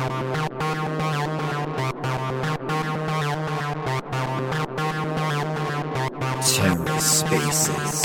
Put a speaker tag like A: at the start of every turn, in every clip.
A: TerraSpaces.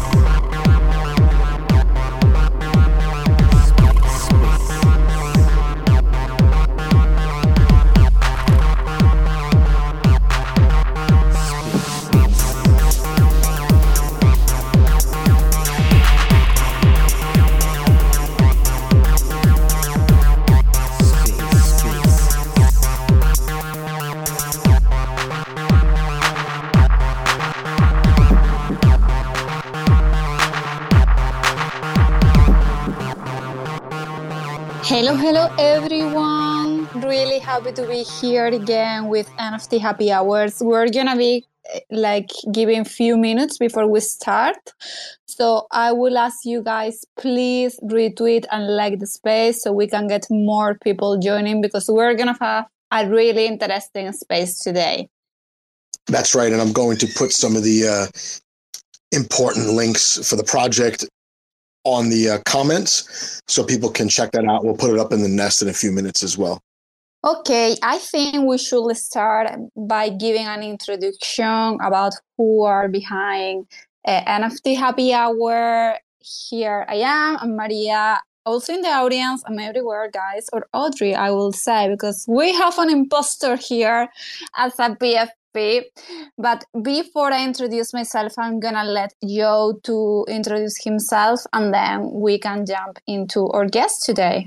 B: Hello everyone. Really happy to be here again with NFT Happy Hours. We're gonna be giving few minutes before we start. So I will ask you guys, please retweet and like the space so we can get more people joining, because we're gonna have a really interesting space today.
C: That's right. And I'm going to put some of the important links for the project on the comments so people can check that out. We'll put it up in the nest in a few minutes as well.
B: Okay, I think we should start by giving an introduction about who are behind NFT Happy Hour. Here I am, I'm Maria. Also in the audience, I'm everywhere, guys, or Audrey, I will say, because we have an imposter here as a PFP. But before I introduce myself, I'm gonna let Joe to introduce himself, and then we can jump into our guest today.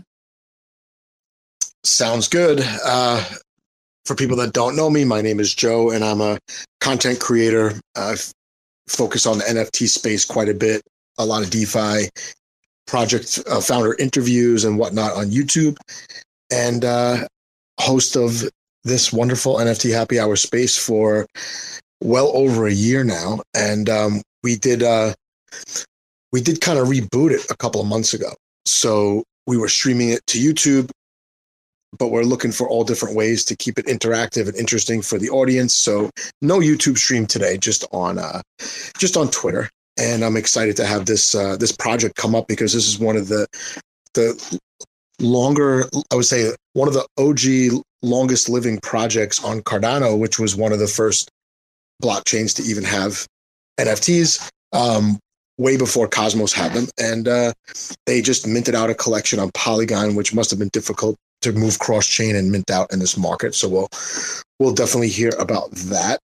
C: Sounds good. For people that don't know me, my name is Joe, and I'm a content creator. I've focused on the NFT space quite a bit, a lot of DeFi project founder interviews and whatnot on YouTube, and host of this wonderful NFT Happy Hour space for well over a year now. And we did kind of reboot it a couple of months ago. So we were streaming it to YouTube, but we're looking for all different ways to keep it interactive and interesting for the audience. So no YouTube stream today, just on Twitter. And I'm excited to have this project come up, because this is one of the longer, I would say, one of the OG longest living projects on Cardano, which was one of the first blockchains to even have NFTs, way before Cosmos had them. And they just minted out a collection on Polygon, which must have been difficult to move cross-chain and mint out in this market. So we'll definitely hear about that.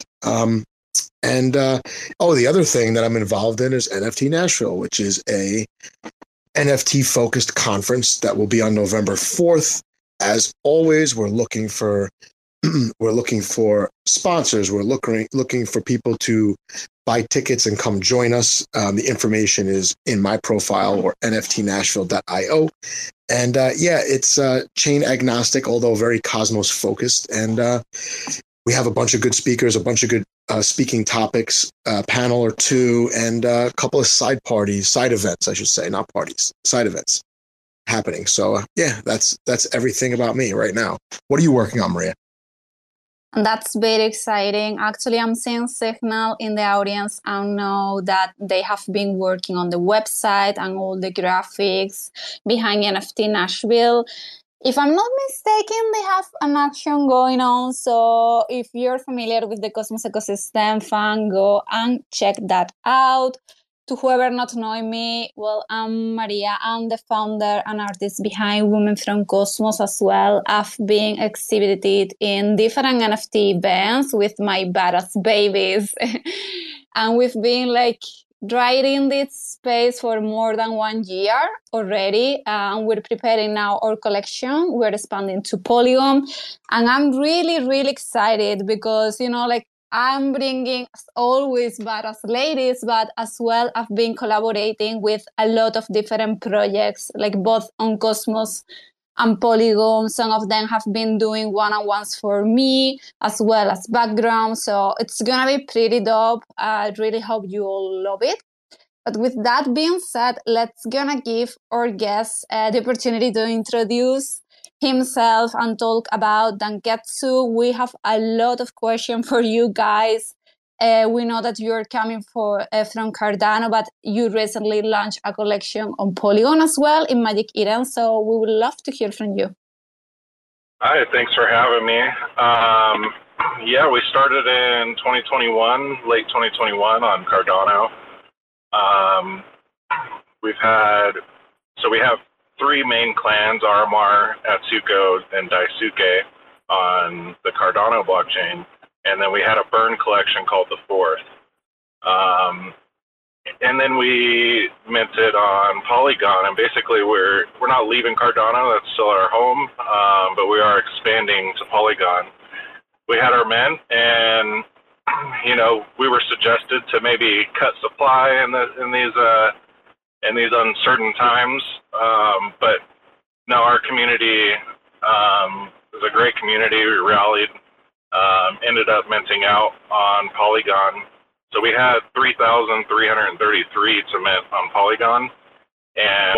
C: The other thing that I'm involved in is NFT Nashville, which is a NFT-focused conference that will be on November 4th. As always, we're looking for sponsors. We're looking for people to buy tickets and come join us. The information is in my profile, or nftnashville.io. And it's chain agnostic, although very Cosmos focused. And we have a bunch of good speakers, a bunch of good speaking topics, a panel or two, and a couple of side events, I should say, not parties, side events happening. So that's everything about me right now. What are you working on, Maria?
B: That's very exciting. Actually, I'm seeing Signal in the audience. I know that they have been working on the website and all the graphics behind NFT Nashville. If I'm not mistaken, they have an action going on. So if you're familiar with the Cosmos ecosystem, fan, go and check that out. To whoever not knowing me, well, I'm Maria. I'm the founder and artist behind Women from Cosmos as well. I've been exhibited in different NFT events with my badass babies. And we've been riding this space for more than 1 year already. And we're preparing now our collection. We're expanding to Polygon. And I'm really, really excited because, I'm bringing, as always, badass ladies, but as well, I've been collaborating with a lot of different projects, both on Cosmos and Polygon. Some of them have been doing one-on-ones for me, as well as background. So it's going to be pretty dope. I really hope you all love it. But with that being said, let's gonna give our guest the opportunity to introduce himself and talk about Danketsu. We have a lot of questions for you guys. We know that you're coming from Cardano, but you recently launched a collection on Polygon as well in Magic Eden. So we would love to hear from you.
A: Hi, thanks for having me. Yeah, we started in 2021, late 2021 on Cardano. Um, we have three main clans, RMR, Atsuko, and Daisuke on the Cardano blockchain. And then we had a burn collection called the Fourth. And then we minted on Polygon, and basically we're not leaving Cardano. That's still our home, but we are expanding to Polygon. We had our mint, and we were suggested to maybe cut supply in these uncertain times. But no, our community is a great community. We rallied, ended up minting out on Polygon. So we had 3,333 to mint on Polygon and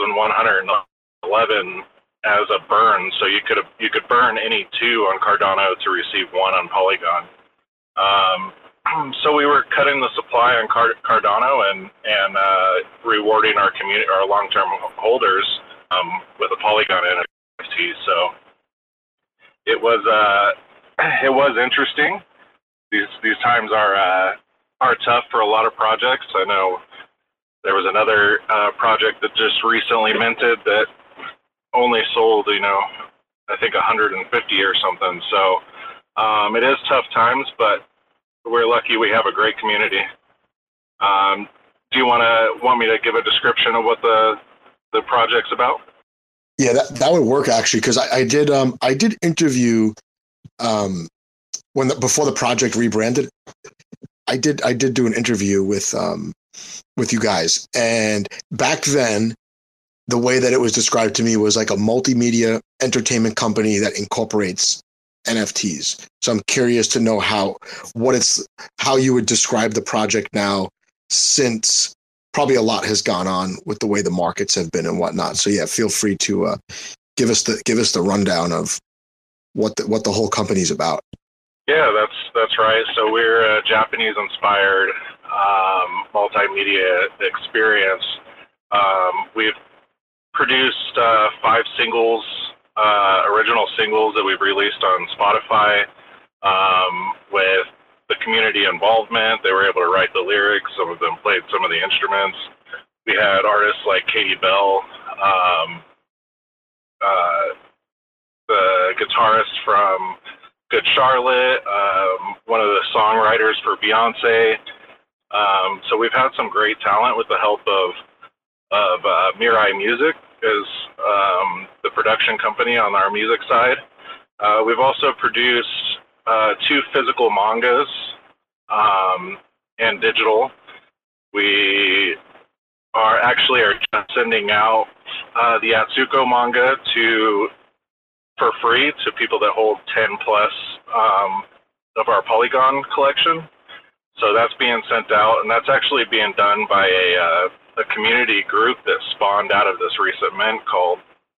A: 1,111 as a burn. So you could burn any two on Cardano to receive one on Polygon. So we were cutting the supply on Cardano and rewarding our community, our long-term holders, with a Polygon NFT. So it was interesting. These times are tough for a lot of projects. I know there was another project that just recently minted that only sold, I think 150 or something. So it is tough times, but we're lucky we have a great community. Do you want me to give a description of what the project's about?
C: Yeah, that would work actually, because I did interview before the project rebranded. I did do an interview with you guys, and back then the way that it was described to me was like a multimedia entertainment company that incorporates NFTs. So I'm curious to know how you would describe the project now, since probably a lot has gone on with the way the markets have been and whatnot. So yeah, feel free to give us the rundown of what the whole company's about.
A: Yeah, that's right. So we're a Japanese-inspired multimedia experience. We've produced 5 singles, original singles that we've released on Spotify with the community involvement. They were able to write the lyrics. Some of them played some of the instruments. We had artists like Katie Bell, the guitarist from Good Charlotte, one of the songwriters for Beyonce. So we've had some great talent with the help of Mirai Music is the production company on our music side. We've also produced 2 physical mangas and digital. We are just sending out the Atsuko manga for free to people that hold 10 plus of our Polygon collection. So that's being sent out, and that's actually being done by a community group that spawned out of this recent mint called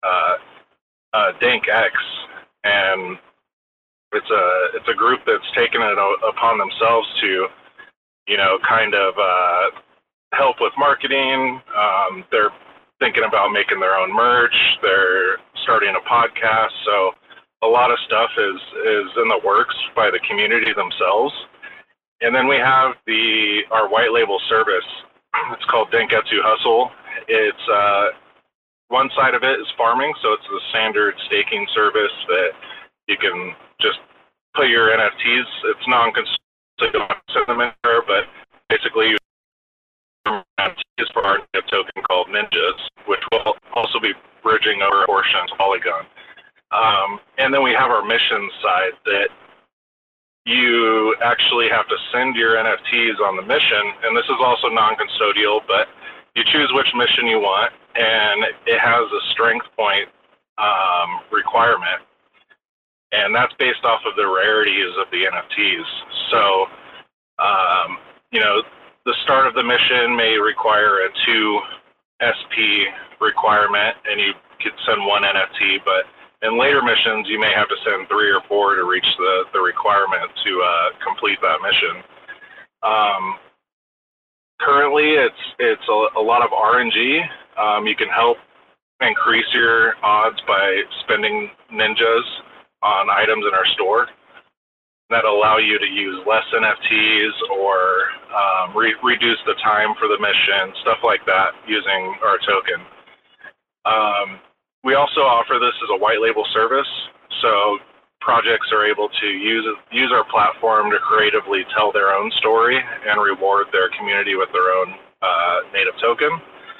A: Dank X, and it's a group that's taken it upon themselves to kind of help with marketing. They're thinking about making their own merch. They're starting a podcast. So a lot of stuff is in the works by the community themselves. And then we have our white label service. It's called Denketsu Hustle. It's one side of it is farming, so it's the standard staking service that you can just put your NFTs. It's non-custodial, send them in there, but basically you NFTs for our token called Ninjas, which will also be bridging over a portion to Polygon. And then we have our mission side that you actually have to send your NFTs on the mission, and this is also non-custodial, but you choose which mission you want, and it has a strength point requirement, and that's based off of the rarities of the NFTs. So, the start of the mission may require a 2 SP requirement, and you could send 1 NFT, but in later missions, you may have to send 3 or 4 to reach the requirement to complete that mission. Currently, it's a lot of RNG. You can help increase your odds by spending ninjas. on items in our store that allow you to use less NFTs or reduce the time for the mission, stuff like that, using our token. We also offer this as a white label service, so projects are able to use our platform to creatively tell their own story and reward their community with their own native token.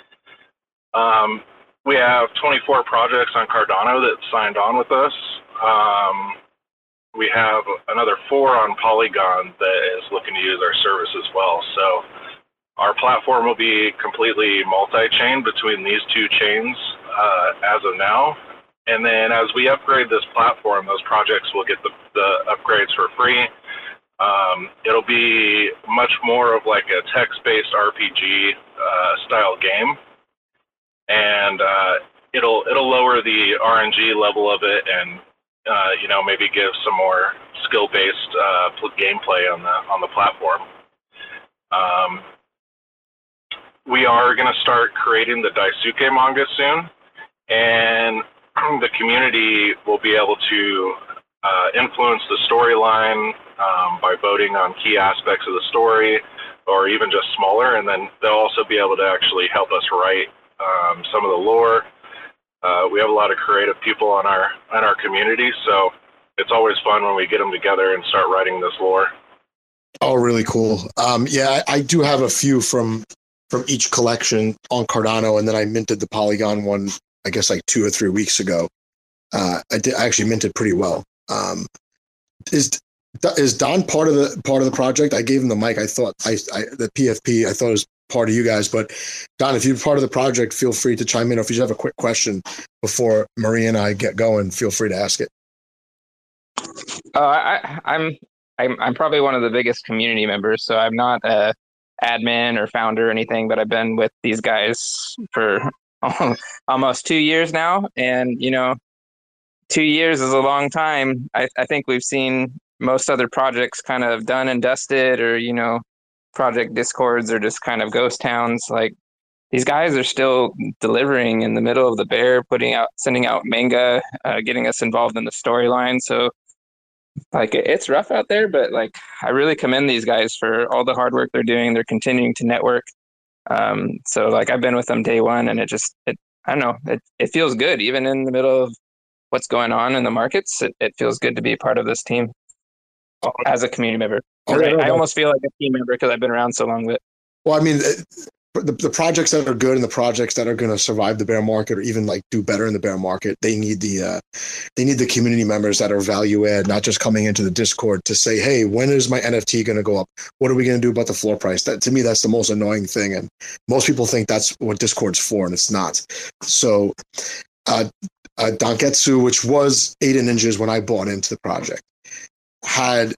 A: We have 24 projects on Cardano that signed on with us. We have another 4 on Polygon that is looking to use our service as well. So our platform will be completely multi-chain between these 2 chains as of now. And then as we upgrade this platform, those projects will get the upgrades for free. It'll be much more of like a text-based RPG style game. And it'll lower the RNG level of it and maybe give some more skill-based gameplay on the platform. We are going to start creating the Daisuke manga soon, and the community will be able to influence the storyline by voting on key aspects of the story, or even just smaller, and then they'll also be able to actually help us write some of the lore. We have a lot of creative people on our community, so it's always fun when we get them together and start writing this lore.
C: Oh, really cool. Yeah, I do have a few from each collection on Cardano, and then I minted the Polygon one, I guess like 2 or 3 weeks ago. I actually minted pretty well. Is Don part of the project? I gave him the mic. I thought the PFP, I thought it was part of you guys, but Don, if you're part of the project, feel free to chime in. Or if you just have a quick question before Maria and I get going, feel free to ask it.
D: I'm probably one of the biggest community members, so I'm not a admin or founder or anything, but I've been with these guys for almost 2 years now, and 2 years is a long time. I think we've seen most other projects kind of done and dusted, or project discords are just kind of ghost towns. Like, these guys are still delivering in the middle of the bear, sending out manga, getting us involved in the storyline. So like, it's rough out there, but like, I really commend these guys for all the hard work they're doing. They're continuing to network. So like, I've been with them day one, and it I don't know, it feels good even in the middle of what's going on in the markets. It feels good to be part of this team as a community member. I almost feel like a team member because I've been around so long. But
C: well, I mean, the projects that are good and the projects that are going to survive the bear market, or even like do better in the bear market, they need the community members that are value add, not just coming into the Discord to say, hey, when is my NFT going to go up? What are we going to do about the floor price? That, to me, that's the most annoying thing. And most people think that's what Discord's for, and it's not. So Donketsu, which was Ada Ninjas when I bought into the project, had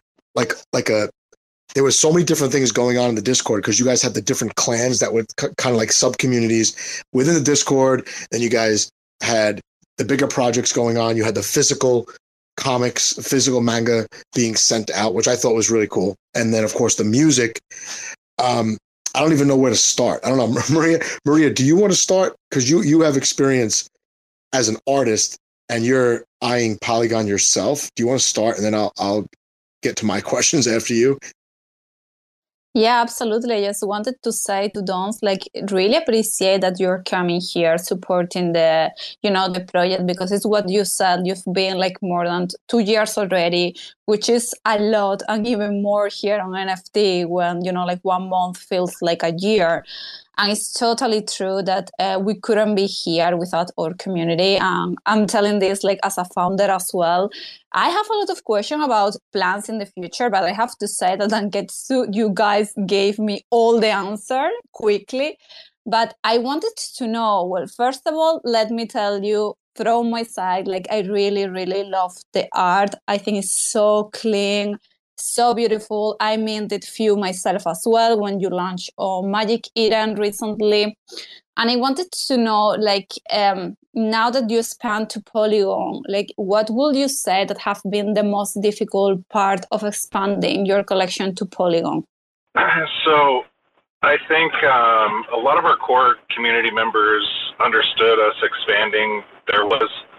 C: there was so many different things going on in the Discord, because you guys had the different clans that would kind of like sub communities within the Discord. Then you guys had the bigger projects going on. You had the physical comics, physical manga being sent out, which I thought was really cool. And then of course the music. I don't even know where to start. I don't know, Maria, do you want to start? Because you have experience as an artist and you're eyeing Polygon yourself. Do you want to start, and then I'll get to my questions after you?
B: Yeah, absolutely. I just wanted to say to Dons, really appreciate that you're coming here, supporting the project, because it's what you said. You've been more than 2 years already, which is a lot, and even more here on NFT when, 1 month feels like a year. And it's totally true that we couldn't be here without our community. I'm telling this as a founder as well. I have a lot of questions about plans in the future, but I have to say that Donketsu, you guys gave me all the answer quickly. But I wanted to know, well, first of all, let me tell you from my side, I really, really love the art. I think it's so clean, so beautiful. I minted few myself as well when you launched Magic Eden recently. And I wanted to know, now that you expand to Polygon, what would you say that have been the most difficult part of expanding your collection to Polygon?
A: So I think a lot of our core community members understood us expanding. There was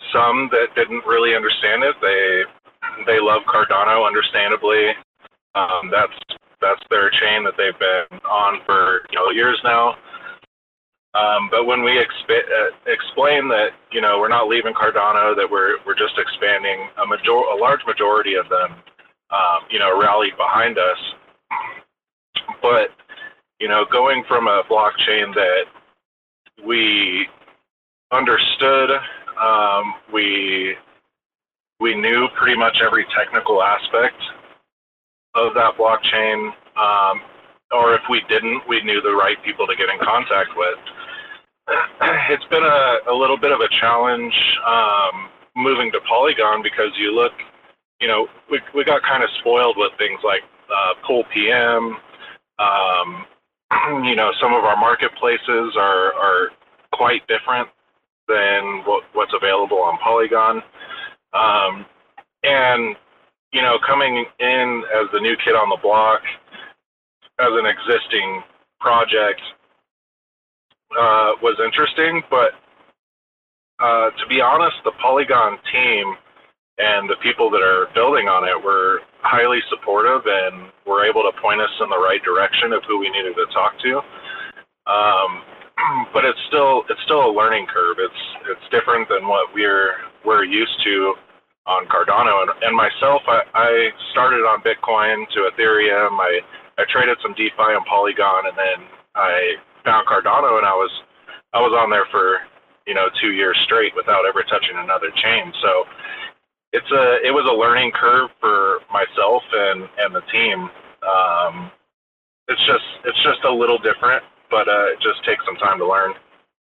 A: some that didn't really understand it. They love Cardano, understandably. That's their chain that they've been on for years now. But when we explain that we're not leaving Cardano, that we're just expanding, a large majority of them rallied behind us. But going from a blockchain that we understood, we knew pretty much every technical aspect of that blockchain, or if we didn't, we knew the right people to get in contact with. It's been a little bit of a challenge moving to Polygon, because you look, we got kind of spoiled with things like Pool PM. Some of our marketplaces are quite different than what's available on Polygon. And coming in as the new kid on the block, as an existing project, was interesting. But to be honest, the Polygon team and the people that are building on it were highly supportive and were able to point us in the right direction of who we needed to talk to. But it's still a learning curve. It's different than what we're used to on Cardano. And myself, I started on Bitcoin to Ethereum. I traded some DeFi on Polygon, and then I found Cardano, and I was on there for 2 years straight without ever touching another chain. So it was a learning curve for myself and the team. It's just a little different, but it just takes some time to learn.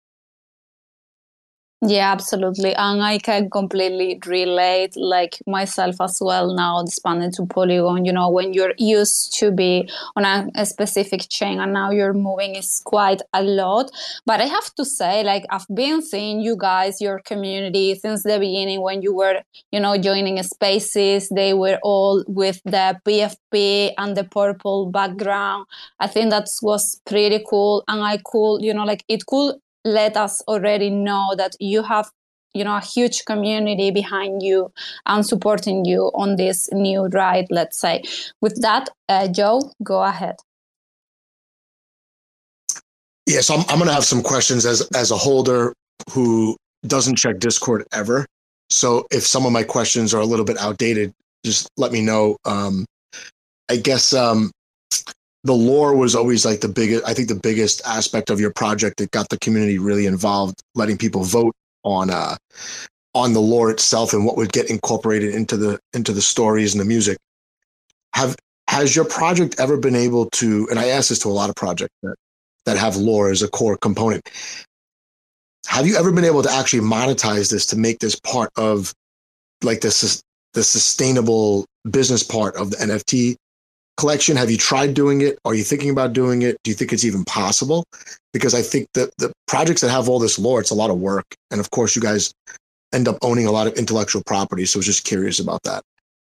B: Yeah, absolutely. And I can completely relate, like myself as well, now expanded to Polygon. When you're used to be on a specific chain and now you're moving, is quite a lot. But I have to say, like, I've been seeing you guys, your community, since the beginning when you were, joining spaces. They were all with the PFP and the purple background. I think that was pretty cool. And I could, it could let us already know that you have, a huge community behind you and supporting you on this new ride, let's say. With that, Joe, go ahead.
C: Yeah, so I'm going to have some questions as a holder who doesn't check Discord ever. So if some of my questions are a little bit outdated, just let me know. I guess the lore was always like the biggest aspect of your project that got the community really involved, letting people vote on the lore itself and what would get incorporated into the stories and the music. Has your project ever been able to, and I ask this to a lot of projects that have lore as a core component, have you ever been able to actually monetize this to make this part of like the sustainable business part of the NFT collection? Have you tried doing it? Are you thinking about doing it? Do you think it's even possible? Because I think that the projects that have all this lore, it's a lot of work. And of course, you guys end up owning a lot of intellectual property. So I was just curious about that.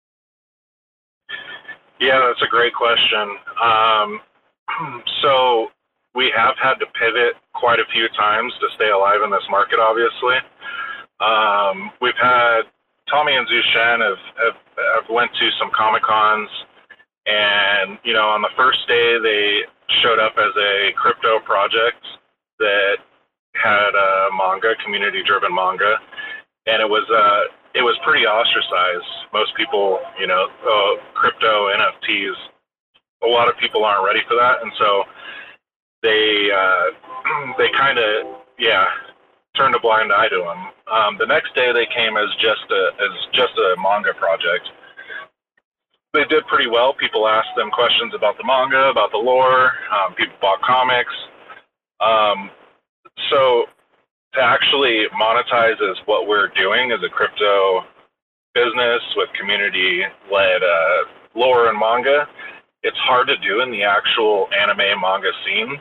A: Yeah, that's a great question. So we have had to pivot quite a few times to stay alive in this market, obviously. We've had Tommy and Zushen have went to some Comic-Cons, and, on the first day they showed up as a crypto project that had a manga, community-driven manga, and it was pretty ostracized. Most people, crypto, NFTs, a lot of people aren't ready for that, and so they kind of, turned a blind eye to them. The next day they came as just a manga project. They did pretty well. People asked them questions about the manga, about the lore. People bought comics. So to actually monetize as what we're doing as a crypto business with community-led lore and manga, it's hard to do in the actual anime manga scene.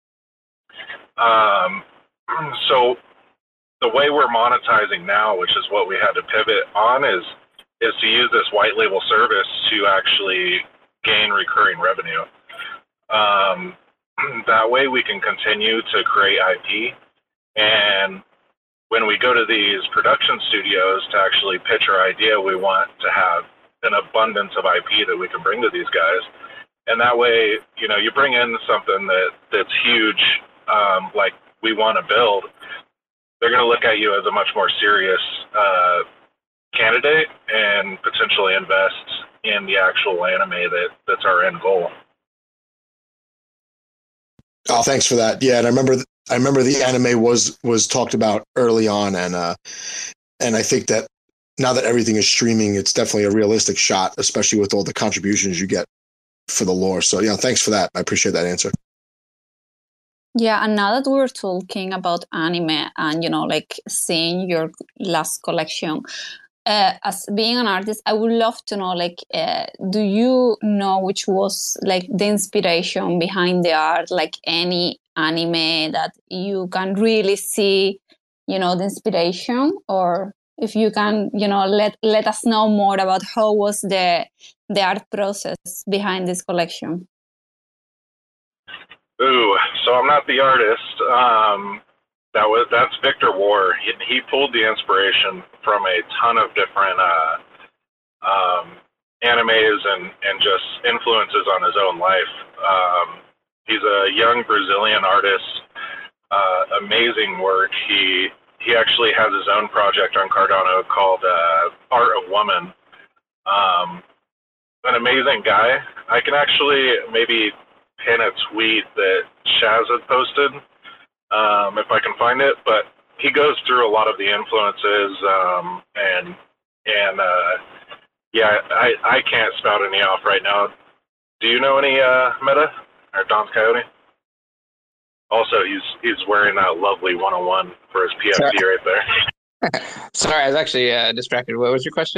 A: So the way we're monetizing now, which is what we had to pivot on, is to use this white label service to actually gain recurring revenue. That way we can continue to create IP, and when we go to these production studios to actually pitch our idea, we want to have an abundance of IP that we can bring to these guys. And that way, you know, you bring in something that's huge, like we want to build, they're going to look at you as a much more serious candidate and potentially invest in the actual anime that's our end goal.
C: Oh, thanks for that. Yeah, and I remember the anime was talked about early on, and I think that now that everything is streaming, it's definitely a realistic shot, especially with all the contributions you get for the lore. So yeah, thanks for that. I appreciate that answer.
B: Yeah, and now that we're talking about anime and, you know, like seeing your last collection, as being an artist, I would love to know, like, do you know which was like the inspiration behind the art, like any anime that you can really see, you know, the inspiration, or if you can, you know, let us know more about how was the art process behind this collection.
A: Ooh, so I'm not the artist. That's Victor War. He pulled the inspiration from a ton of different animes and just influences on his own life. He's a young Brazilian artist, amazing work. He actually has his own project on Cardano called Art of Woman. An amazing guy. I can actually maybe pin a tweet that Shaz had posted, if I can find it, but he goes through a lot of the influences, and yeah, I can't spout any off right now. Do you know any Meta or Don's Coyote? Also, he's wearing that lovely 101 for his PFC right there.
D: Sorry, I was actually distracted. What was your question?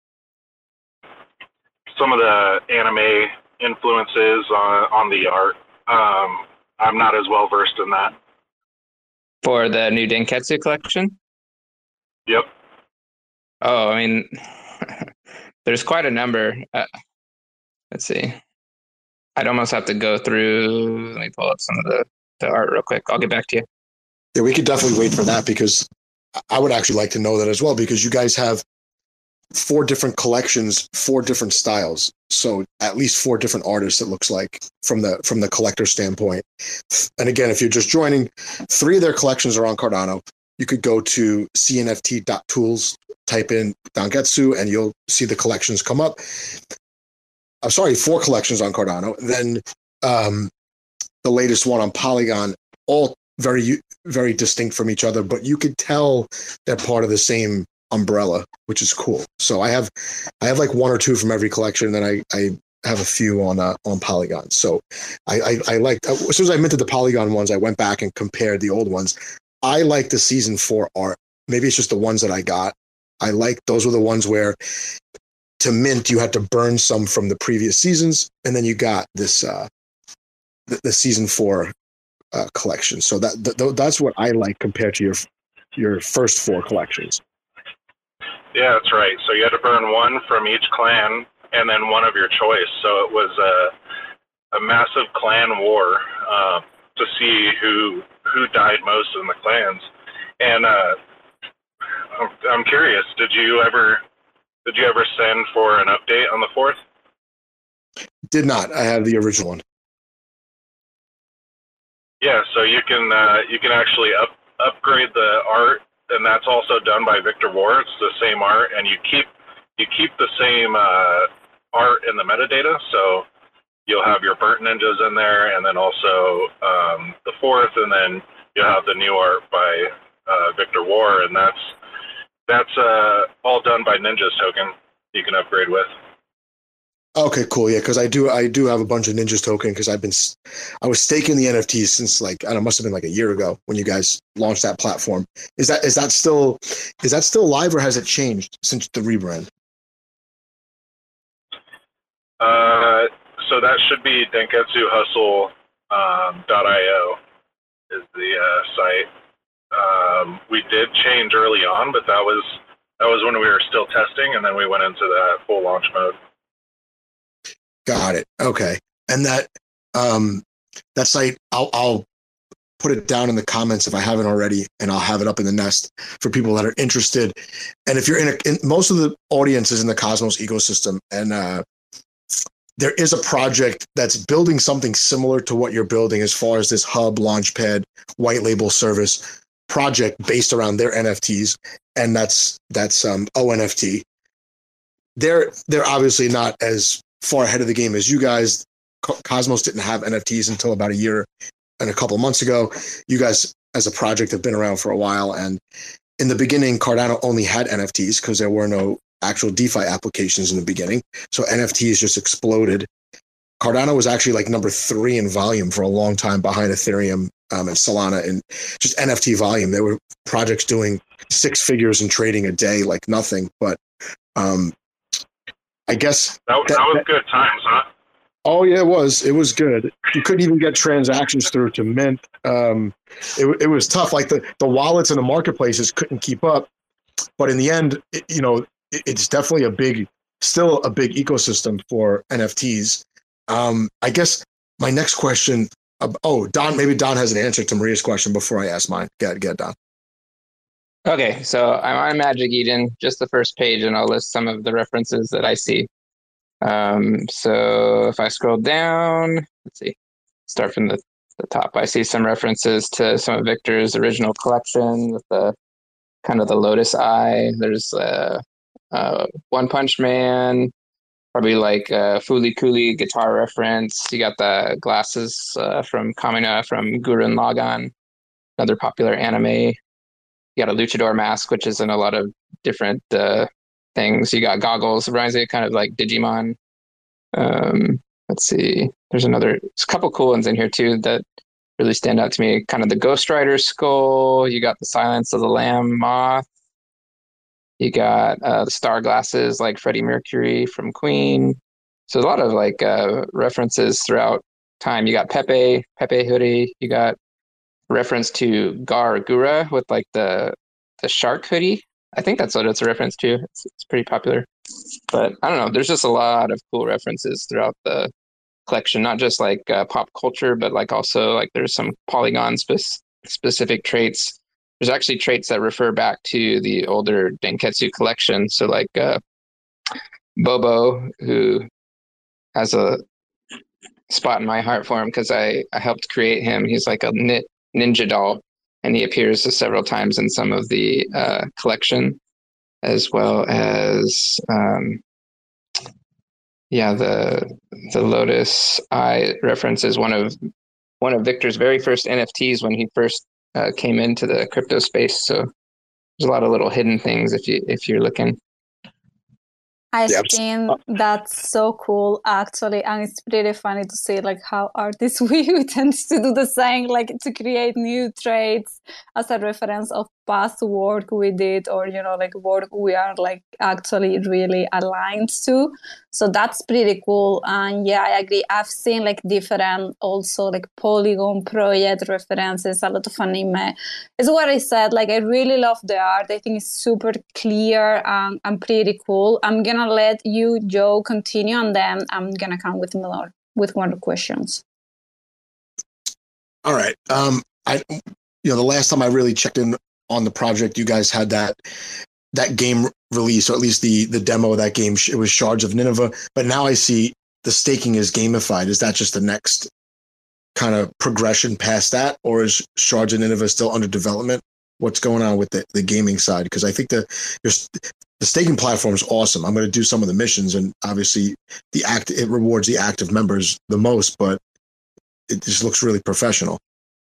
A: Some of the anime influences on the art. I'm not as well versed in that.
D: For the new Denketsu collection?
A: Yep.
D: Oh, I mean, there's quite a number. Let's see. I'd almost have to go through. Let me pull up some of the art real quick. I'll get back to you.
C: Yeah, we could definitely wait for that, because I would actually like to know that as well, because you guys have 4 different collections, 4 different styles. So at least 4 different artists, it looks like, from the collector standpoint. And again, if you're just joining, 3 of their collections are on Cardano. You could go to cnft.tools, type in Dangetsu, and you'll see the collections come up. I'm sorry, 4 collections on Cardano. Then the latest one on Polygon, all very, very distinct from each other, but you could tell they're part of the same umbrella, which is cool. So I have like 1 or 2 from every collection, and then I have a few on Polygon. So I liked, as soon as I minted the Polygon ones, I went back and compared the old ones. I like the season 4 art. Maybe it's just the ones that I got. I like those were the ones where to mint you had to burn some from the previous seasons, and then you got this the season 4 collection. So that's what I like compared to your first 4 collections.
A: Yeah, that's right. So you had to burn 1 from each clan and then 1 of your choice. So it was a massive clan war to see who died most in the clans. And I'm curious, did you ever send for an update on the 4th?
C: Did not. I have the original one.
A: Yeah, so you can actually upgrade the art, and that's also done by Victor War. It's the same art, and you keep the same art in the metadata. So you'll have your burnt ninjas in there, and then also the 4th, and then you'll have the new art by Victor War, and that's all done by Ninjas token. You can upgrade with.
C: Okay, cool. Yeah, because I do have a bunch of Ninjas token, because I was staking the NFTs since, like, I don't know, must have been like a year ago when you guys launched that platform. Is that still live, or has it changed since the rebrand?
A: So that should be denketsuhustle.io is the site. We did change early on, but that was when we were still testing, and then we went into that full launch mode.
C: Got it. Okay. And that site, I'll put it down in the comments if I haven't already, and I'll have it up in the nest for people that are interested. And if you're in most of the audience is in the Cosmos ecosystem, and there is a project that's building something similar to what you're building as far as this hub, launchpad, white label service project based around their NFTs, and that's ONFT. They're obviously not as far ahead of the game as you guys. Cosmos didn't have NFTs until about a year and a couple of months ago. You guys, as a project, have been around for a while, and in the beginning, Cardano only had NFTs because there were no actual DeFi applications in the beginning. So NFTs just exploded. Cardano was actually like number 3 in volume for a long time behind Ethereum and Solana, and just NFT volume. There were projects doing 6 figures in trading a day like nothing. But I guess
A: that was good times, huh?
C: Oh yeah, it was. It was good. You couldn't even get transactions through to mint. It was tough. Like the wallets and the marketplaces couldn't keep up. But in the end, it's definitely still a big ecosystem for NFTs. I guess my next question. Don, maybe Don has an answer to Maria's question before I ask mine. Get Don.
D: Okay, so I'm on Magic Eden, just the first page, and I'll list some of the references that I see. So if I scroll down, let's see, start from the top. I see some references to some of Victor's original collection with the kind of the Lotus Eye. There's One Punch Man, probably like Fooly Cooly guitar reference. You got the glasses from Kamina from Gurren Lagann, another popular anime. You got a luchador mask, which is in a lot of different things. You got goggles, reminds me kind of like Digimon. Let's see, there's a couple cool ones in here too that really stand out to me. Kind of the Ghost Rider skull. You got the Silence of the Lamb moth. You got the star glasses like Freddie Mercury from Queen. So a lot of like references throughout time. You got Pepe hoodie. You got reference to Gar Gura with like the shark hoodie. I think that's what it's a reference to. It's pretty popular. But I don't know. There's just a lot of cool references throughout the collection, not just like pop culture, but like also like there's some Polygon specific traits. There's actually traits that refer back to the older Denketsu collection. So like Bobo, who has a spot in my heart for him because I helped create him. He's like a ninja doll, and he appears several times in some of the collection, as well as the Lotus Eye reference is one of Victor's very first NFTs when he first came into the crypto space. So there's a lot of little hidden things if you're looking.
B: I think that's so cool, actually, and it's pretty funny to see like how artists we tend to do the same, like to create new traits as a reference of past work we did, or like work we are like actually really aligned to. So that's pretty cool. And yeah, I agree. I've seen like different also like Polygon project references, a lot of anime. It's what I said, like I really love the art. I think it's super clear and pretty cool. I'm gonna let you, Joe, continue, and then I'm gonna come with more questions.
C: All right. The last time I really checked in on the project, you guys had that game release, or at least the demo of that game. It was Shards of Nineveh, but now I see the staking is gamified. Is that just the next kind of progression past that, or is Shards of Nineveh still under development? What's going on with the gaming side? Because I think the staking platform is awesome. I'm going to do some of the missions, and obviously it rewards the active members the most, but it just looks really professional.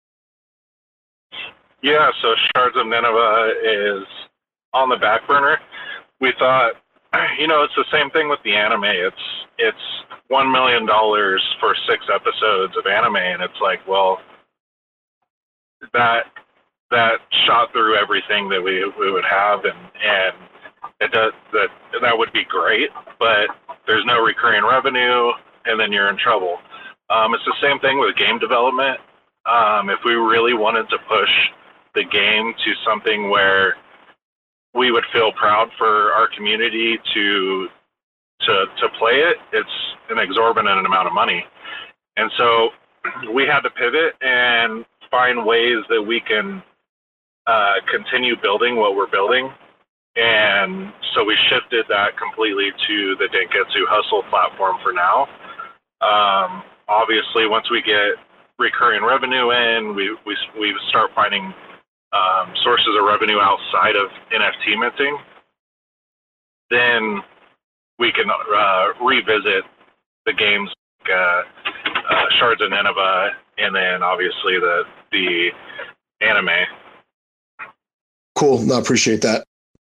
A: Yeah, so Shards of Nineveh is on the back burner. We thought, it's the same thing with the anime. It's $1 million for 6 episodes of anime, and it's like, well, that shot through everything that we would have, and it does that would be great, but there's no recurring revenue, and then you're in trouble. It's the same thing with game development. If we really wanted to push the game to something where we would feel proud for our community to play it, it's an exorbitant amount of money. And so we had to pivot, and find ways that we can continue building what we're building. And so we shifted that completely to the Denketsu Hustle platform for now. Obviously, once we get recurring revenue in, we start finding sources of revenue outside of NFT minting. Then we can revisit the games like Shards of Nineveh, and then obviously the anime.
C: Cool. No, I appreciate that.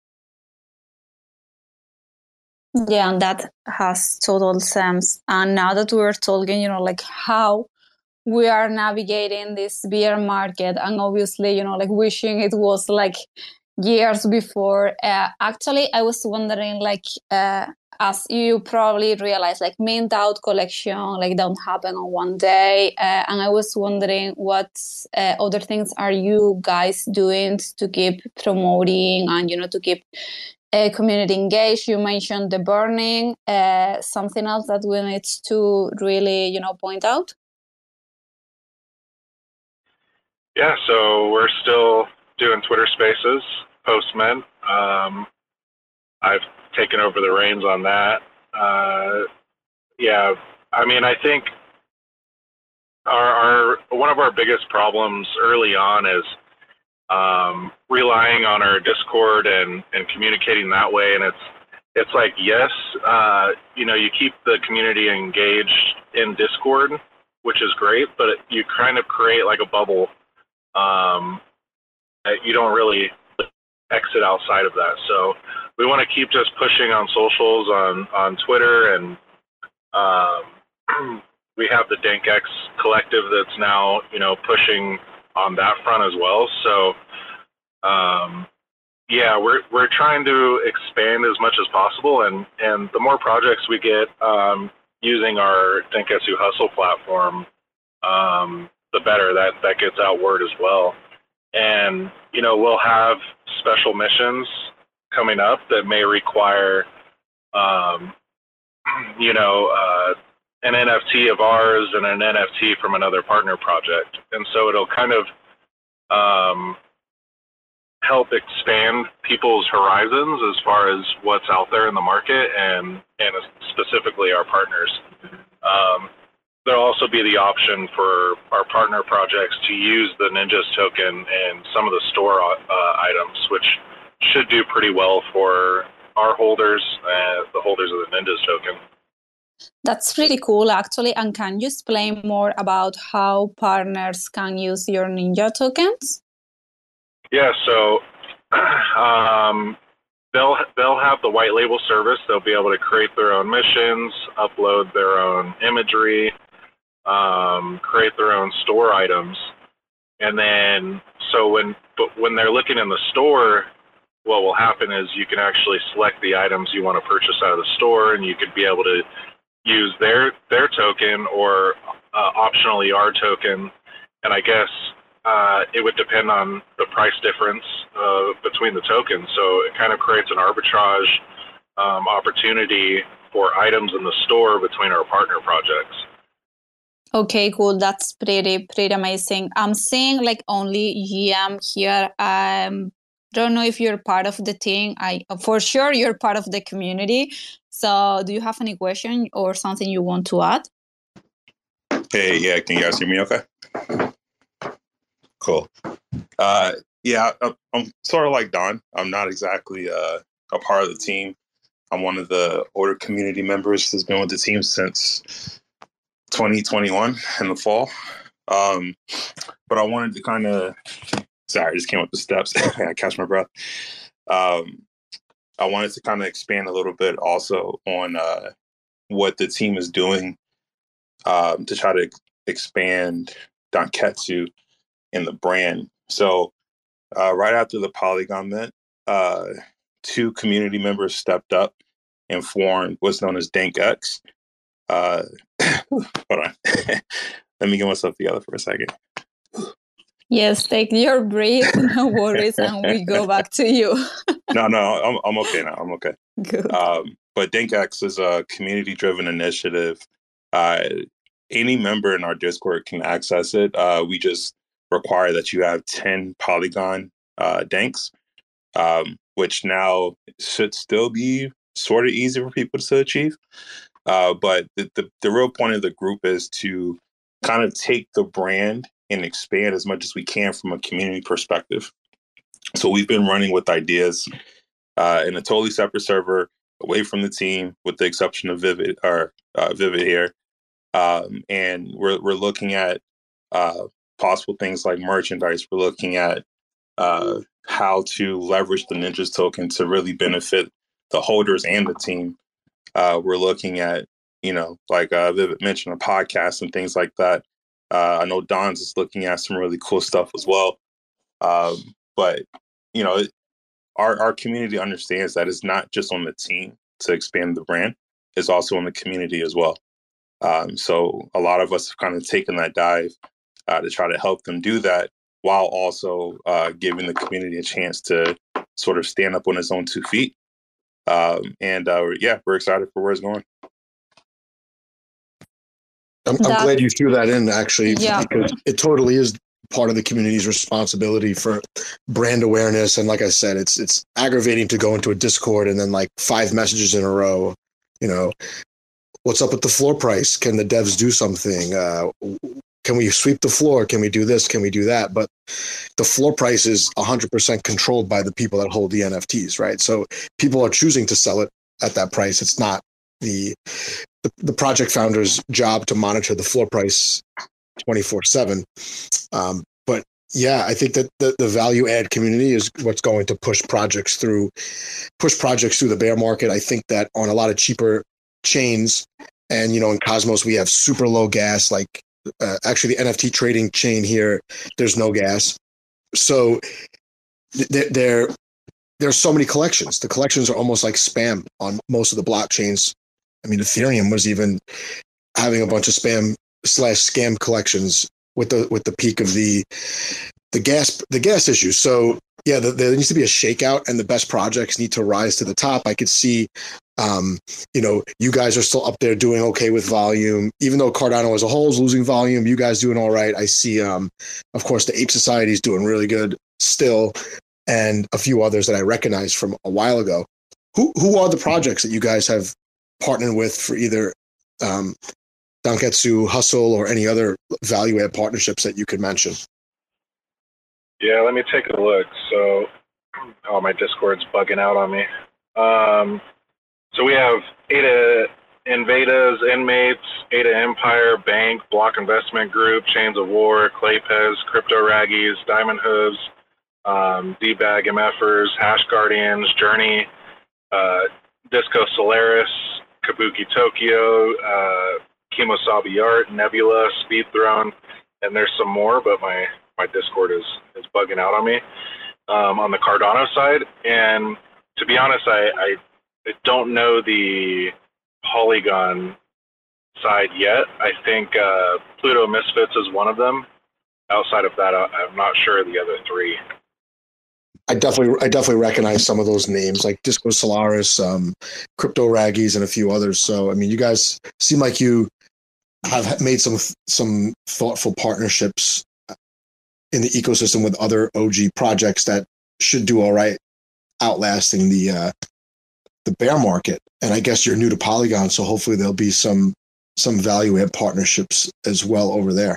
B: Yeah, and that has total sense. And now that we're talking, like how we are navigating this bear market, and obviously, like wishing it was like years before. Actually, I was wondering, like, as you probably realize, like mint out collection, like don't happen on one day. And I was wondering what other things are you guys doing to keep promoting and, to keep community engaged? You mentioned the burning. Something else that we need to really, point out?
A: Yeah, so we're still doing Twitter Spaces, Postmen. I've taken over the reins on that. Yeah, I mean, I think our one of our biggest problems early on is relying on our Discord and communicating that way. And it's like, yes, you keep the community engaged in Discord, which is great, but you kind of create like a bubble. You don't really exit outside of that. So we want to keep just pushing on socials, on Twitter, and we have the DankX collective that's now, pushing on that front as well. So yeah, we're trying to expand as much as possible, and the more projects we get using our Denketsu Hustle platform, the better. That gets out word as well. And we'll have special missions coming up that may require an NFT of ours and an NFT from another partner project. And so it'll kind of help expand people's horizons as far as what's out there in the market, and specifically our partners. There'll also be the option for our partner projects to use the Ninjas token in some of the store items, which should do pretty well for our holders, the holders of the Ninjas token.
B: That's pretty cool, actually. And can you explain more about how partners can use your Ninja tokens?
A: Yeah, so they'll have the white label service. They'll be able to create their own missions, upload their own imagery, create their own store items. And then, so when they're looking in the store, what will happen is you can actually select the items you want to purchase out of the store, and you could be able to use their token or optionally our token. And I guess it would depend on the price difference between the tokens. So it kind of creates an arbitrage opportunity for items in the store between our partner projects.
B: Okay, cool. That's pretty amazing. I'm seeing like only Yam here. Don't know if you're part of the team. For sure you're part of the community. So do you have any question or something you want to add?
E: Hey, yeah, can you guys hear me okay? Cool. Yeah, I'm sort of like Don. I'm not exactly a part of the team. I'm one of the older community members that's been with the team since 2021 in the fall. But I wanted to kind of, sorry, I just came up the steps. I catch my breath. I wanted to kind of expand a little bit also on what the team is doing to try to expand Denketsu in the brand. So right after the Polygon Mint, 2 community members stepped up and formed what's known as DankX. Hold on. Let me get myself together for a second.
B: Yes, take your breath, no worries, and we go back to you.
E: No, I'm okay now. I'm okay.
B: Good.
E: But DankX is a community-driven initiative. Any member in our Discord can access it. require that you have 10 Polygon danks, which now should still be sort of easy for people to achieve. But the real point of the group is to kind of take the brand and expand as much as we can from a community perspective. So we've been running with ideas in a totally separate server, away from the team, with the exception of Vivid here. And we're looking at possible things like merchandise. We're looking at how to leverage the Ninjas token to really benefit the holders and the team. We're looking at, like Vivid mentioned, a podcast and things like that. I know Don's is looking at some really cool stuff as well. But, our community understands that it's not just on the team to expand the brand, it's also on the community as well. So a lot of us have kind of taken that dive to try to help them do that, while also giving the community a chance to sort of stand up on its own 2 feet. We're excited for where it's going.
C: I'm glad you threw that in, actually, because it totally is part of the community's responsibility for brand awareness. And like I said, it's aggravating to go into a Discord and then like 5 messages in a row, what's up with the floor price? Can the devs do something? Can we sweep the floor? Can we do this? Can we do that? But the floor price is 100% controlled by the people that hold the NFTs, right? So people are choosing to sell it at that price. It's not the project founder's job to monitor the floor price 24/7. But yeah, I think that the value add community is what's going to push projects through the bear market. I think that on a lot of cheaper chains, and in Cosmos we have super low gas, like actually the NFT trading chain here, there's no gas. So there's so many collections. The collections are almost like spam on most of the blockchains. I mean, Ethereum was even having a bunch of spam/scam collections with the peak of the gas issue. So yeah, there needs to be a shakeout, and the best projects need to rise to the top. I could see, you guys are still up there doing okay with volume, even though Cardano as a whole is losing volume. You guys doing all right. I see, of course, the Ape Society is doing really good still, and a few others that I recognize from a while ago. Who are the projects that you guys have partnered with for either Danketsu, Hustle, or any other value add partnerships that you could mention?
A: Yeah, let me take a look. So, my Discord's bugging out on me. So we have Ada Invadas, Inmates, Ada Empire, Bank, Block Investment Group, Chains of War, Claypez, Crypto Raggies, Diamond Hooves, D-Bag MFers, Hash Guardians, Journey, Disco Solaris, Kabuki Tokyo, Kimosabi Art, Nebula, Speed Throne, and there's some more, but my Discord is bugging out on me on the Cardano side. And to be honest, I don't know the Polygon side yet. I think Pluto Misfits is one of them. Outside of that, I'm not sure of the other 3.
C: I definitely recognize some of those names, like Disco Solaris, Crypto Raggies, and a few others. So, I mean, you guys seem like you have made some thoughtful partnerships in the ecosystem with other OG projects that should do all right, outlasting the bear market. And I guess you're new to Polygon, so hopefully there'll be some value add partnerships as well over there.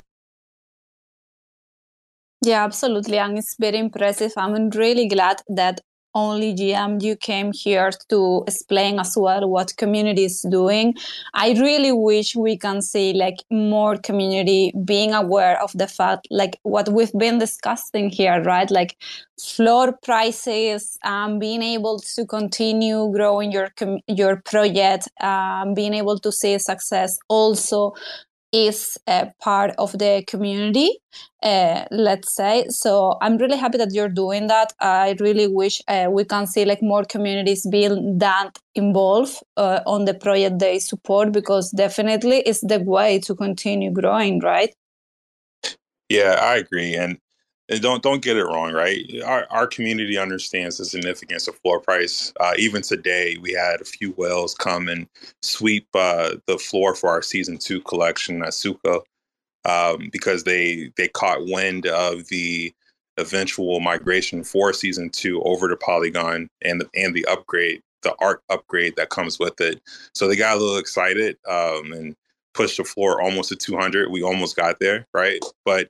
B: Yeah, absolutely. And it's very impressive. I'm really glad that only GM, you came here to explain as well what community is doing. I really wish we can see like more community being aware of the fact, like what we've been discussing here, right? Like floor prices, being able to continue growing your project, being able to see success also is a part of the community, let's say. So I'm really happy that you're doing that. I really wish we can see like more communities being that involved on the project they support, because definitely it's the way to continue growing, right?
E: Yeah, I agree. And don't get it wrong, right? Our community understands the significance of floor price. Even today, we had a few whales come and sweep the floor for our season 2 collection at Suko. because they caught wind of the eventual migration for season 2 over to Polygon and the upgrade, the art upgrade that comes with it. So they got a little excited and pushed the floor almost to 200. We almost got there, right? But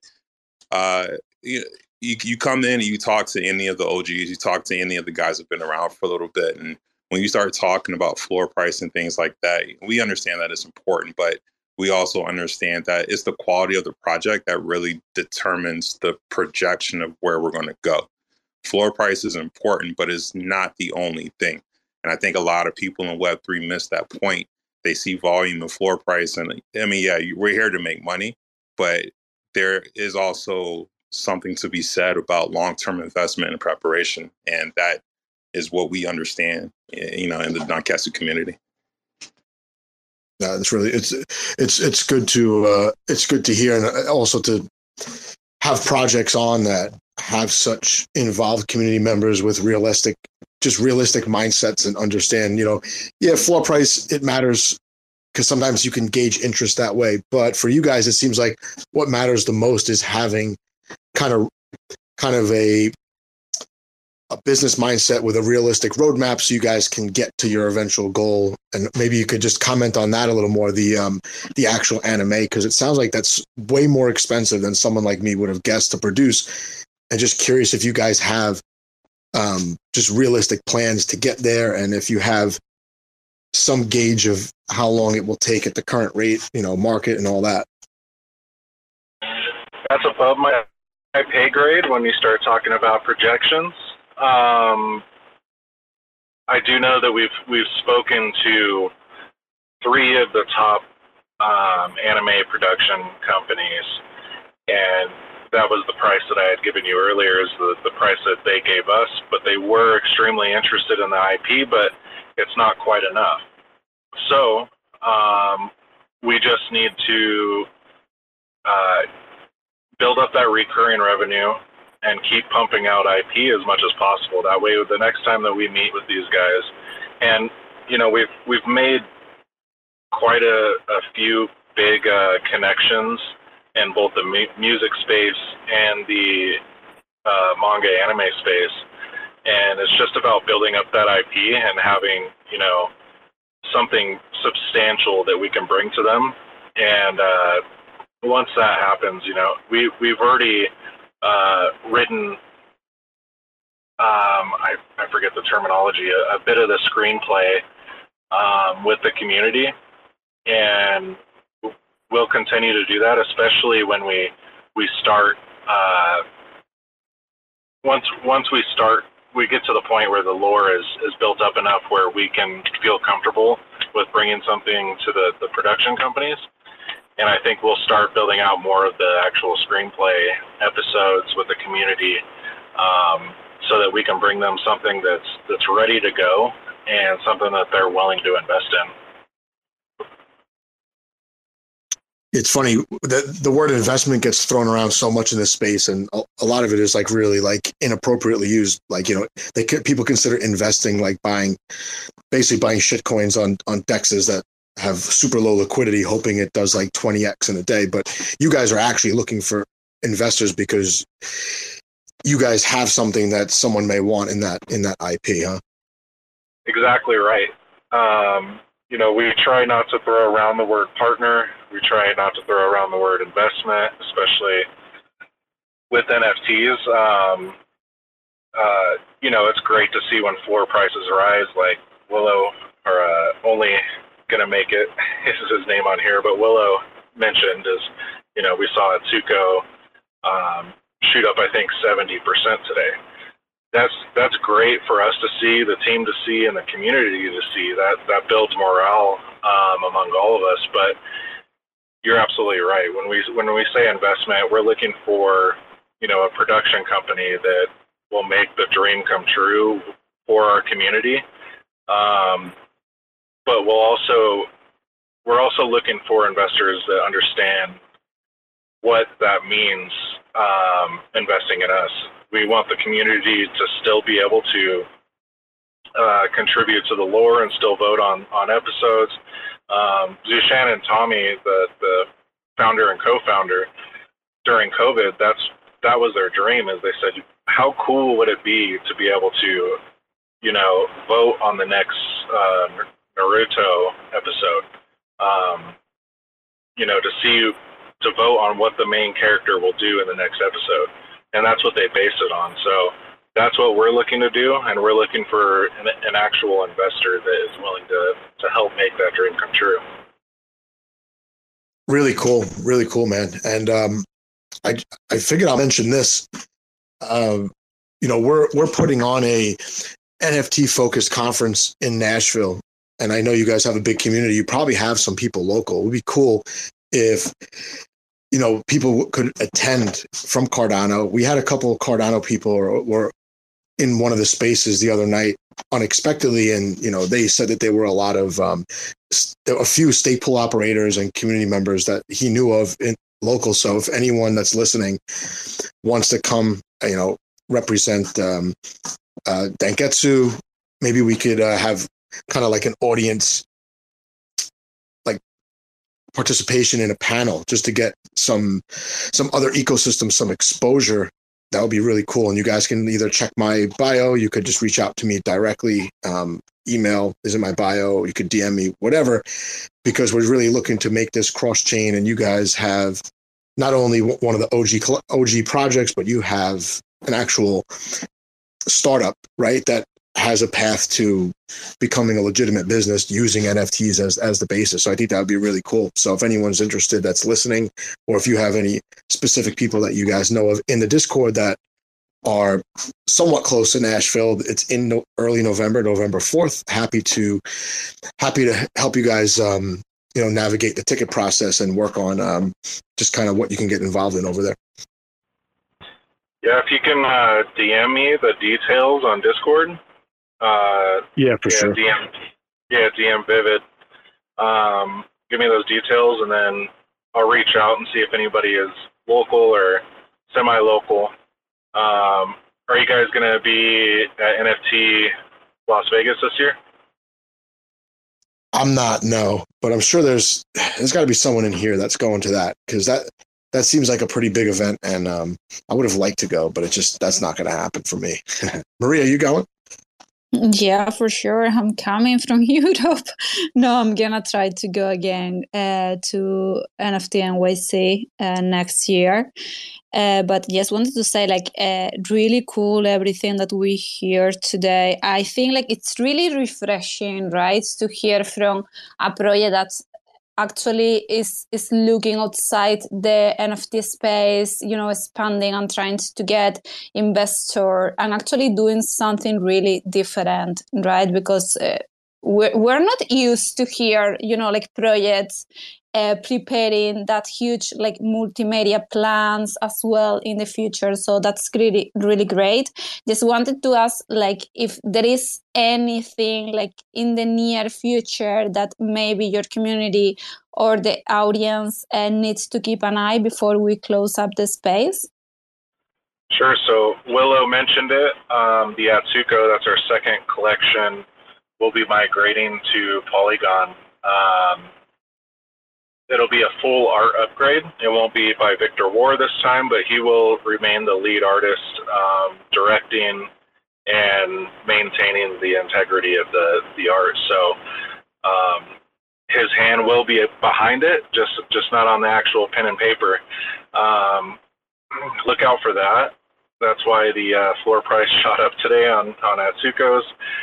E: you come in and you talk to any of the OGs, you talk to any of the guys who've been around for a little bit, and when you start talking about floor price and things like that, we understand that it's important, but we also understand that it's the quality of the project that really determines the projection of where we're going to go. Floor price is important, but it's not the only thing. And I think a lot of people in Web3 miss that point. They see volume and floor price. And I mean, yeah, we're here to make money, but there is also something to be said about long-term investment and preparation. And that is what we understand, in the Nankatsu community.
C: It's really it's good to hear, and also to have projects on that have such involved community members with realistic mindsets and understand, floor price, it matters because sometimes you can gauge interest that way. But for you guys, it seems like what matters the most is having kind of a business mindset with a realistic roadmap so you guys can get to your eventual goal. And maybe you could just comment on that a little more, the actual anime, because it sounds like that's way more expensive than someone like me would have guessed to produce. And just curious if you guys have just realistic plans to get there, and if you have some gauge of how long it will take at the current rate, market and all that.
A: That's above my pay grade when you start talking about projections. I do know that we've spoken to 3 of the top anime production companies, and that was the price that I had given you earlier, is the price that they gave us, but they were extremely interested in the IP, but it's not quite enough. So we just need to build up that recurring revenue and keep pumping out IP as much as possible. That way, the next time that we meet with these guys, and we've made quite a few big connections in both the music space and the manga anime space, and it's just about building up that IP and having something substantial that we can bring to them. And once that happens, we've already written, I forget the terminology, a bit of the screenplay with the community, and we'll continue to do that, especially when we start. Once we start, we get to the point where the lore is built up enough where we can feel comfortable with bringing something to the production companies. And I think we'll start building out more of the actual screenplay episodes with the community, so that we can bring them something that's ready to go and something that they're willing to invest in.
C: It's funny that the word investment gets thrown around so much in this space, and a lot of it is really inappropriately used. People consider investing like basically buying shit coins on DEXs that have super low liquidity, hoping it does 20x in a day. But you guys are actually looking for investors because you guys have something that someone may want in that IP, huh?
A: Exactly right. We try not to throw around the word partner. We try not to throw around the word investment, especially with NFTs. It's great to see when floor prices rise, like Willow, or Only Gonna Make It is his name on here, but Willow mentioned is, we saw Atsuko shoot up, I think, 70% today. That's great for us to see, the team to see, and the community to see. That builds morale among all of us. But you're absolutely right. When we say investment, we're looking for a production company that will make the dream come true for our community. But we're also looking for investors that understand what that means, investing in us. We want the community to still be able to contribute to the lore and still vote on episodes. Zushan and Tommy, the founder and co-founder during COVID, that was their dream. Is they said, how cool would it be to be able to, vote on the next Naruto episode, to vote on what the main character will do in the next episode. And that's what they base it on. So that's what we're looking to do, and we're looking for an actual investor that is willing to help make that dream come true.
C: Really cool, man. And I figured I'll mention this. We're putting on a NFT focused conference in Nashville, and I know you guys have a big community. You probably have some people local. It would be cool if people could attend from Cardano. We had a couple of Cardano people were in one of the spaces the other night unexpectedly, and they said that there were a lot of a few state pool operators and community members that he knew of in local. So if anyone that's listening wants to come, represent Danketsu, maybe we could have kind of like an audience like participation in a panel just to get some other ecosystems, some exposure. That would be really cool. And you guys can either check my bio, you could just reach out to me directly. Email is in my bio. You could DM me, whatever, because we're really looking to make this cross chain. And you guys have not only one of the OG projects, but you have an actual startup, right, that has a path to becoming a legitimate business using NFTs as the basis. So I think that would be really cool. So if anyone's interested that's listening, or if you have any specific people that you guys know of in the Discord that are somewhat close to Nashville, it's in early November 4th. Happy to help you guys, navigate the ticket process and work on just kind of what you can get involved in over there.
A: Yeah, if you can DM me the details on Discord.
C: Sure.
A: DM Vivid. Give me those details, and then I'll reach out and see if anybody is local or semi-local. Are you guys going to be at NFT Las Vegas this year?
C: I'm not, no, but I'm sure there's got to be someone in here that's going to that, because that seems like a pretty big event, and I would have liked to go, but that's not going to happen for me. Maria, you going?
B: Yeah, for sure. I'm coming from Europe. No, I'm gonna try to go again to NFT NYC next year. But yes, wanted to say really cool everything that we hear today. I think it's really refreshing, right, to hear from a project that's actually is looking outside the NFT space, expanding and trying to get investor and actually doing something really different, right? Because we're not used to hear, projects preparing that huge multimedia plans as well in the future. So that's really, really great. Just wanted to ask if there is anything in the near future that maybe your community or the audience needs to keep an eye before we close up the space.
A: Sure. So Willow mentioned it. The Atsuko, that's our second collection, will be migrating to Polygon. It'll be a full art upgrade. It won't be by Victor War this time, but he will remain the lead artist, directing and maintaining the integrity of the art. So his hand will be behind it, just not on the actual pen and paper. Look out for that. That's why the floor price shot up today on Atsuko's.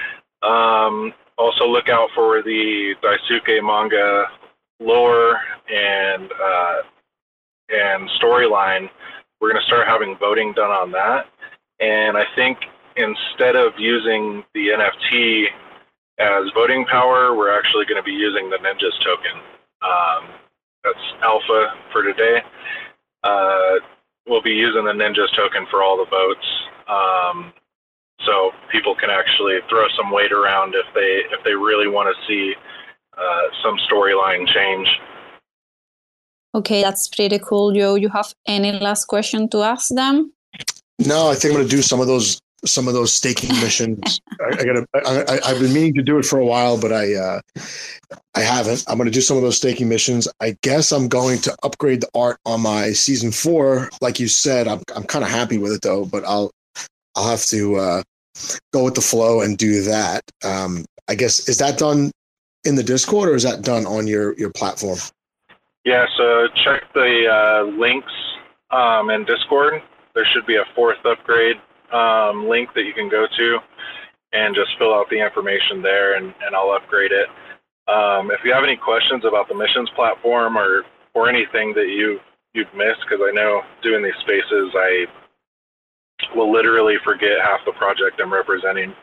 A: Also look out for the Daisuke manga lore and storyline. We're going to start having voting done on that. And I think instead of using the NFT as voting power, we're actually going to be using the Ninjas token. That's alpha for today. We'll be using the Ninjas token for all the votes. So people can actually throw some weight around if they really want to see some storyline change.
B: Okay, that's pretty cool, Joe. You have any last question to ask them?
C: No, I think I'm going to do some of those some of those staking missions. I've been meaning to do it for a while, but I haven't. I'm going to do some of those staking missions. I guess I'm going to upgrade the art on my season 4. Like you said, I'm kind of happy with it though, but I'll have to go with the flow and do that. I guess, is that done in the Discord or is that done on your platform?
A: Yeah, so check the links in Discord. There should be a 4th upgrade link that you can go to and just fill out the information there, and I'll upgrade it. If you have any questions about the missions platform or anything that you've missed, because I know doing these spaces, I will literally forget half the project I'm representing.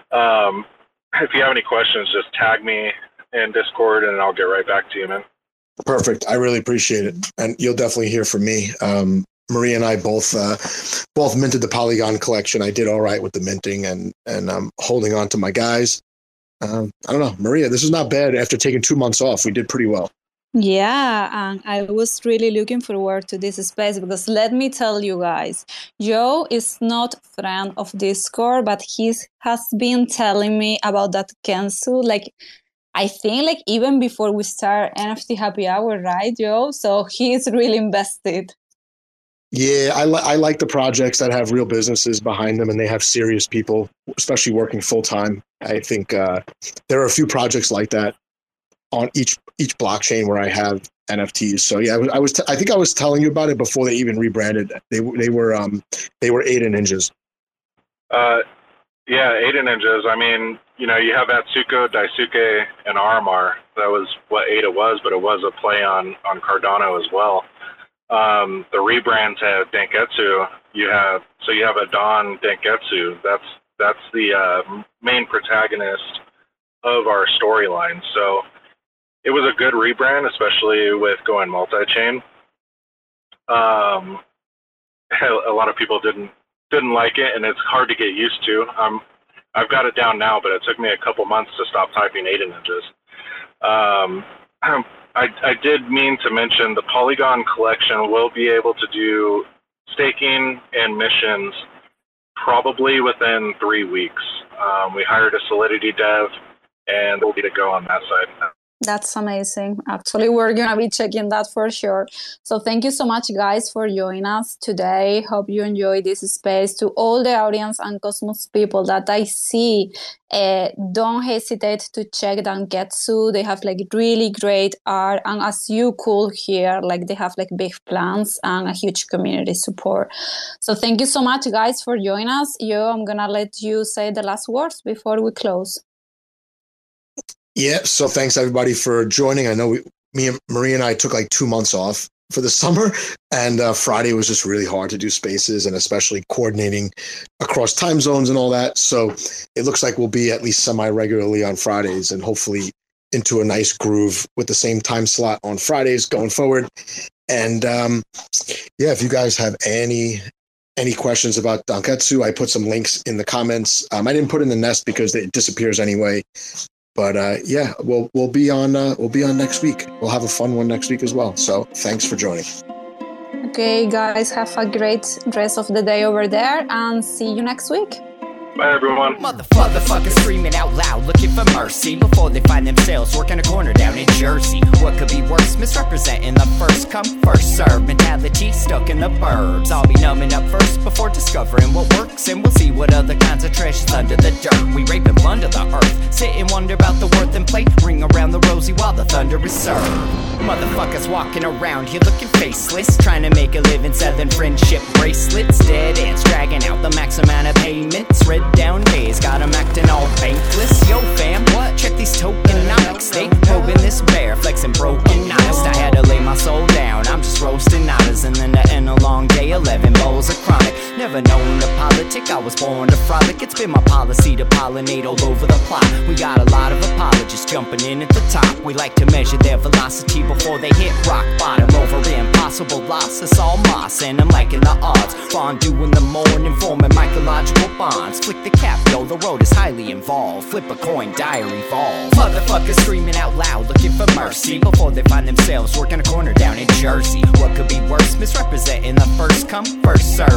A: If you have any questions, just tag me in Discord and I'll get right back to you, man.
C: Perfect. I really appreciate it. And you'll definitely hear from me. Maria and I both minted the Polygon collection. I did all right with the minting and I'm holding on to my guys. I don't know, Maria, this is not bad. After taking 2 months off, we did pretty well.
B: Yeah, and I was really looking forward to this space because let me tell you guys, Joe is not a friend of Discord, but he has been telling me about that Kensu, like, I think like even before we start NFT Happy Hour, right, Joe? So he's really invested.
C: Yeah, I like the projects that have real businesses behind them and they have serious people, especially working full time. I think there are a few projects like that on each blockchain where I have NFTs. So yeah, I think I was telling you about it before they even rebranded. They were Ada Ninjas.
A: Yeah, Ada Ninjas. I mean, you know, you have Atsuko, Daisuke, and Aramar. That was what Ada was, but it was a play on Cardano as well. The rebrands have Denketsu. You have Adon Denketsu. That's the main protagonist of our storyline. So it was a good rebrand, especially with going multi-chain. A lot of people didn't like it, and it's hard to get used to. I've got it down now, but it took me a couple months to stop typing Ada Ninjas. I did mean to mention the Polygon collection will be able to do staking and missions probably within 3 weeks. We hired a Solidity dev, and we'll be to go on that side.
B: That's amazing. Actually, we're going to be checking that for sure. So thank you so much, guys, for joining us today. Hope you enjoyed this space. To all the audience and Cosmos people that I see, don't hesitate to check Danketsu. They have like really great art. And as you could hear, like they have like big plans and a huge community support. So thank you so much, guys, for joining us. Yo, I'm going to let you say the last words before we close.
C: Yeah, so thanks everybody for joining. I know me and Maria and I took like 2 months off for the summer, and Friday was just really hard to do spaces and especially coordinating across time zones and all that. So it looks like we'll be at least semi-regularly on Fridays and hopefully into a nice groove with the same time slot on Fridays going forward. And yeah, if you guys have any questions about Danketsu, I put some links in the comments. I didn't put in the nest because it disappears anyway. But yeah, we'll be on next week. We'll have a fun one next week as well. So thanks for joining.
B: Okay, guys, have a great rest of the day over there and see you next week.
A: Bye, everyone.
F: Motherfuckers screaming out loud, looking for mercy before they find themselves working a corner down in Jersey. What could be worse? Misrepresenting the first come, first serve mentality stuck in the burbs. I'll be numbing up first before discovering what works, and we'll see what other kinds of trash is under the dirt. We rape and plunder the earth, sit and wonder about the worth and play. Ring around the rosy while the thunder is served. Motherfuckers walking around here looking faceless, trying to make a living selling friendship bracelets. Dead ends dragging out the max amount of payments. Red down days, got them acting all bankless. Yo fam, what? Check these tokenomics. They probing this bear, flexing broken honest. I had to lay my soul down, I'm just roasting hours. And then to end a long day, 11 bowls of chronic. Never known to politic, I was born to frolic. It's been my policy to pollinate all over the plot. We got a lot of apologists jumping in at the top. We like to measure their velocity before they hit rock bottom. Over impossible loss, it's all moss, and I'm liking the odds. Fondue in the morning, forming mycological bonds. Flick the cap, yo, the road is highly involved. Flip a coin, diary evolve. Motherfuckers screaming out loud, looking for mercy before they find themselves working a corner down in Jersey. What could be worse? Misrepresenting the first come, first serve mentality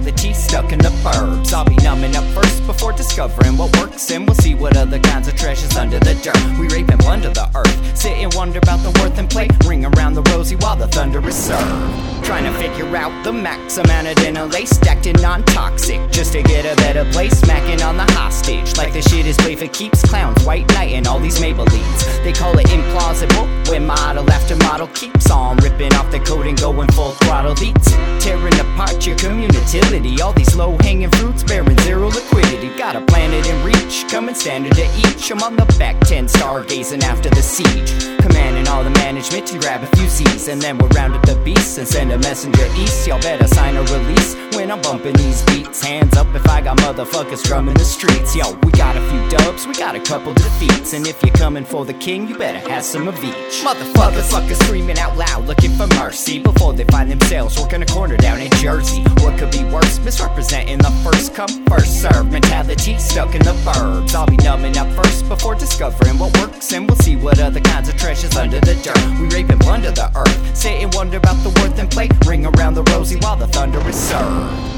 F: mentality stuck in the burbs. I'll be numbing up first before discovering what works, and we'll see what other kinds of treasures under the dirt. We rape and plunder the earth, sit and wonder about the worth and play, ring around the rosy while the thunder is served. Trying to figure out the max amount of dinner lace, stacked in non-toxic, just to get a better place. Smacking on the hostage, like the shit is play for keeps. Clowns, white knight, and all these Maybellines. They call it implausible, when model after model keeps on ripping off the coat and going full throttle beats. Tearing apart your community, all these low-hanging fruits bearing zero liquidity. Got a planet in reach, coming standard to each. I'm on the back 10, stargazing after the siege, commanding all the management to grab a few Z's, and then we'll round up the beasts and send a messenger east. Y'all better sign a release when I'm bumping these beats. Hands up if I got motherfuckers drumming the streets. Yo, we got a few dubs, we got a couple defeats, and if you're coming for the king, you better have some of each. Motherfuckers screaming out loud, looking for mercy before they find themselves working a corner down in Jersey. What could be worse? Misrepresenting the first come, first serve mentality stuck in the burbs. I'll be numbing up first before discovering what works, and we'll see what other kinds of treasures under the dirt. We rape and plunder the earth, sit and wonder about the worth and play, ring around the rosy while the thunder is served.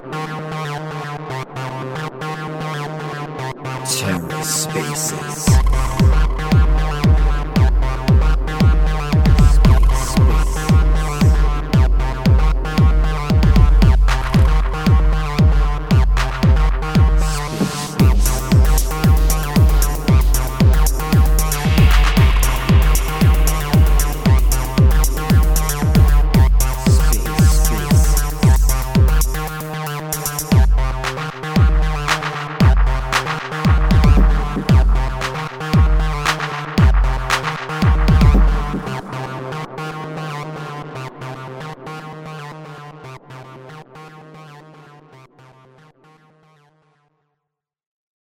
F: TerraSpaces.